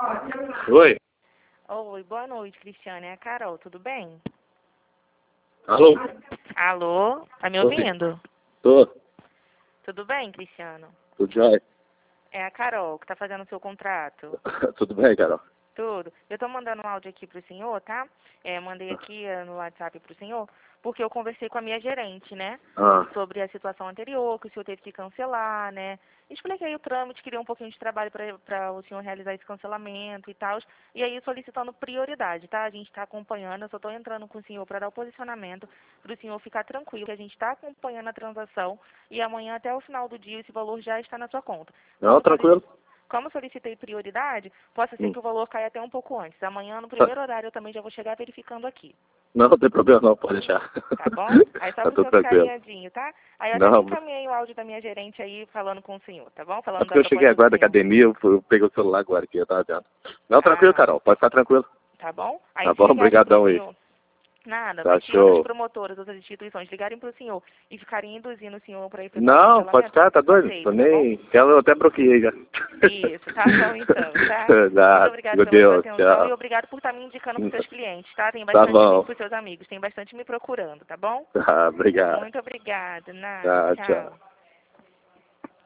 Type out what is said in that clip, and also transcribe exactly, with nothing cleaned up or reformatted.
Oi. Oi, boa noite, Cristiane. É a Carol, tudo bem? Alô? Alô? Tá me Oi. ouvindo? Tô. Tudo bem, Cristiano? Tudo jóia? É a Carol que tá fazendo o seu contrato. Tudo bem, Carol? Tudo. Eu tô mandando um áudio aqui pro senhor, tá? É, mandei aqui eh, no WhatsApp pro senhor, porque eu conversei com a minha gerente, né? Ah, Sobre a situação anterior, que o senhor teve que cancelar, né? Expliquei o trâmite, queria um pouquinho de trabalho para o senhor realizar esse cancelamento e tal. E aí solicitando prioridade, tá? A gente está acompanhando, eu só estou entrando com o senhor para dar o posicionamento, para o senhor ficar tranquilo, que a gente está acompanhando a transação e amanhã até o final do dia esse valor já está na sua conta. não, Como tranquilo. como solicitei prioridade, possa ser Hum. que o valor caia até um pouco antes. Amanhã, no Tá. primeiro horário, eu também já vou chegar verificando aqui. Não, não tem problema não, pode deixar. Tá bom? Aí só Tá para o tudo senhor ficar tranquilo. alinhadinho, tá? Aí eu até te Não, encaminhei o áudio da minha gerente aí falando com o senhor, tá bom? é Falando porque da eu cheguei proposta do agora da senhor. academia, eu, fui- eu peguei o celular agora aqui, eu tava vendo. Não, tranquilo, Ah, Carol, pode ficar tranquilo. tá bom? Aí Tá se bom, ligarem pro obrigadão aí. senhor. Nada, Tá mas se outras show. promotoras, outras instituições ligarem pro senhor e ficarem induzindo o senhor para efetuar o Não, pode cancelamento, ficar, tá não doido? Tô aceite, tá bom? nem... Eu até bloqueei já. Isso, tá bom então, tá? Muito Nada, obrigada meu pela sua Deus, atenção e tchau. obrigado por estar me indicando para os seus clientes, tá? Tem Tá bastante, bom. para os seus amigos, tem bastante me procurando, tá bom? Tá, obrigado. Muito obrigada, nada, Tá, tchau. tchau.